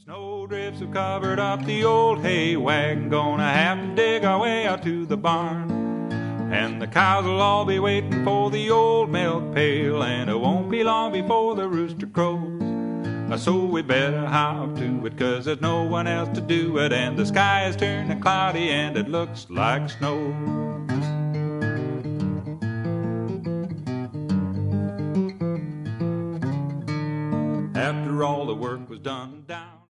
Snowdrifts have covered up the old hay wagon, gonna have to dig our way out to the barn. And the cows will all be waiting for the old milk pail, and it won't be long before the rooster crows. So we better hop to it, 'cause there's no one else to do it, and the sky is turning cloudy and it looks like snow. After all the work was done